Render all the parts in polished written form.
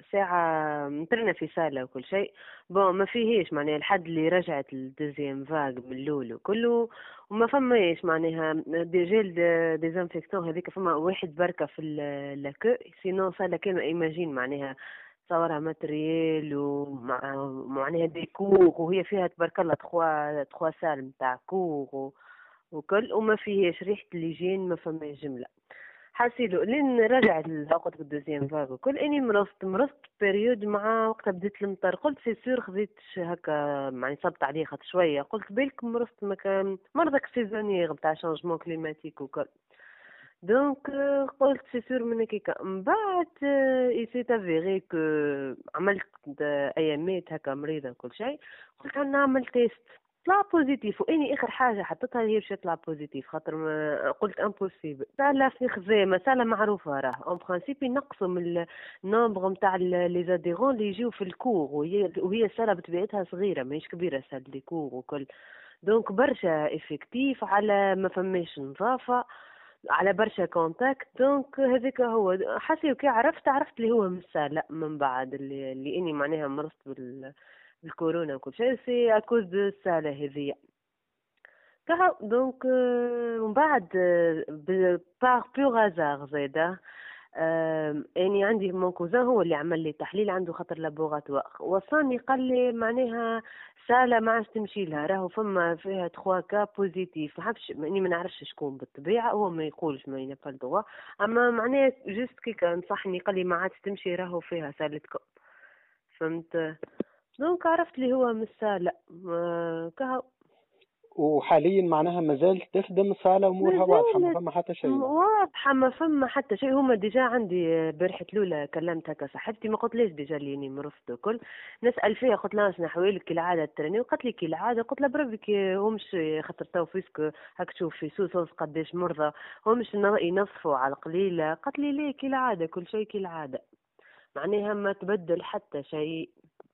ساعة مترنا في صالة وكل شيء. بون ما فيهيش معناها الحد اللي رجعت الدوزيام فاغ من الأول وكله، وما فماش معناها دي جيل ديزانفيكتون هذيك، فما واحد بركة في لاكو، سينو صالة كاملة ايماجين معناها تصورها ماتريال ومع معناها دي كور، وهي فيها تبارك الله تخوا سال نتاع كور وكل، وما فيهاش ريحة الليجين، ما فماش جملة. حاسيلو لين رجعت العقد بالدوزيام فاغ وكل، اني مرضت بيريود مع وقتها بديت المطر، قلت سي سور خذيت هكا يعني صبت عليه خاطر شويه، قلت بالك مرضت مكان مرضك سيزونيير نتاع شونجمون كليماتيك وكل. دونك قلت سي سور من هكاك، من بعد اي سي افيري كو عملت ايامات هكا مريضه وكل شيء، قلت انا نعمل تيست طلع بوزيتيف، واني اخر حاجه حطيتها هي باش يطلع بوزيتيف، خاطر ما قلت امبوسيبل سالا في خزامه سالا معروفه راه اون برانسيب ينقصوا من النومبر نتاع لي زاديرون اللي يجيو في الكور، وهي سالا بطبيعتها صغيره ماهيش كبيره سال لي كور وكل. دونك برشا افكتيف على ما فماش نظافه على برشا كونتاكت، دونك هذاك هو حسي كي عرفت اللي هو مش لا من بعد اللي اني معناها مرضت بالكورونا وكل شيء، سي اكوز دو السالة هذيا كها. دونك من بعد باغ بيغ هازار زاده، اني عندي مون كوزان هو اللي عمل لي تحليل، عنده خطر لابوغاتوار، وصلني قال لي معناها سالة ما عادش تمشي لها، راهو فما فيها 3 كا بوزيتيف، ما حبش اني ما نعرفش شكون بالطبيعه، هو ما يقولش ما ينفع الدواء، اما معناها جست كي كان نصحني قال لي ما عادش تمشي راهو فيها سالتكم، فهمت. دونك عرفت لي هو مش سالة كها. وحاليا معناها مازال تخدم الصالة أمورها واضحة ما مازالت فما حتى شيء معناها. واضحة، ما فما حتى شيء. هما ديجا عندي برحة الأولى كلمت هكا صاحبتي، ما قلتليش ديجا اللي اني مرضت وكل، نسأل فيها قلت لها شنو حوالك كالعادة تراني، وقالت لي كالعادة، قلت لها بربك همش خاطر تو فيسك هاك تشوف في سوس قداش مرضى، همش ينصفوا على القليلة، قالت لي ليه كالعادة كل شيء كالعادة، معناها ما تبدل حتى شيء.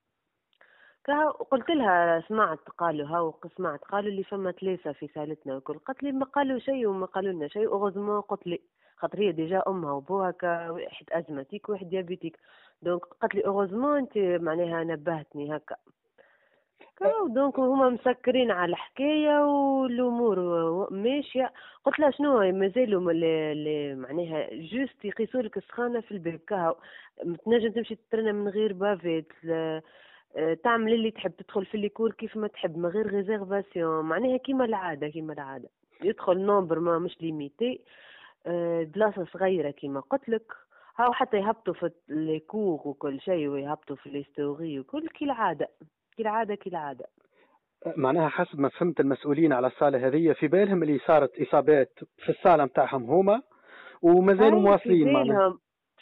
قلت لها سمعت قالوا سمعت قالوا اللي فما 3 في سالتنا وكل، قالت لي ما قالوا شيء وما قالوا لنا شيء، اوغوزمون قلت لي خاطر هي ديجا امها وبوها واحد ازمتيك واحد ديابيتيك، دونك قالت لي اوغوزمون انت معناها نبهتني هكا. دونك هما مسكرين على الحكايه والامور ماشيه. قلت لها شنو مازالوا معناها جوست يقيسوا لك السخانه في الباب، تنجم تمشي تترنى من غير بافيت، تعمل اللي تحب، تدخل في الليكور كيف ما تحب من غير ريزيرفاسيون، معناها كيما العاده يدخل نومبر ما مش ليميتي، بلاصه صغيره كيما قلت لك، هاو حتى يهبطوا في الليكور وكل شيء، ويهبطوا في الستوري وكل كالعاده كالعاده. معناها حسب ما فهمت المسؤولين على الصالة هذه في بالهم اللي صارت إصابات في الصالة متاعهم هما، ومازالوا هاي في مواصلين معناها. بالهم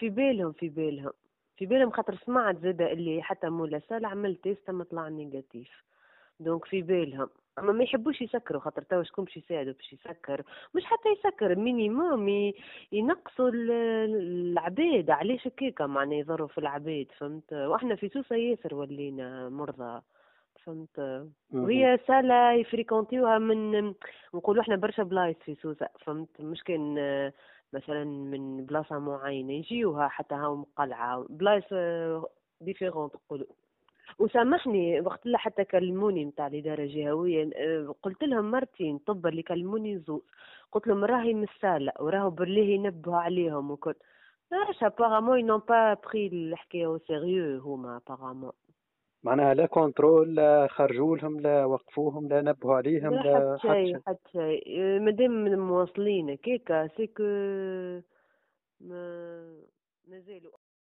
في بالهم خاطر سمعت زاده اللي حتى مولا سال عمل تيست ما طلع نيجاتيف، دونك في بالهم، اما ما يحبوش يسكروا خاطر توا شكون باش يساعدوا باش يسكر، مش حتى يسكر مينيموم ينقصوا العباد، علاش هكاكا معناها يضروا في العباد، فهمت، واحنا في سوسه ياسر ولينا مرضى، فهمت. وهي سالة يفريكونتيوها من نقولوا احنا برشا بلايص في سوسة، فهمت، مش كان مثلا من بلاصة معينة يجيوها حتى هاو قلعة بلايص ديفيرونت نقولوا. وسامحني وقت اللي حتى كلموني نتاع الإدارة الجهوية، قلت لهم مرتين طب اللي كلموني زوز، قلت لهم راهي مسالة وراهو بالله ينبهوا عليهم وكل، لاش ابارامون ينون با بري الحكاية او سيريو هما ابارامون، معناها لا كنترول، لا خرجوا لهم، لا وقفوهم، لا نبهوا عليهم، لا حتى لا حتى شيء شيء. حتى شيء، مادام مواصلين كيكا سيكو ما مازالوا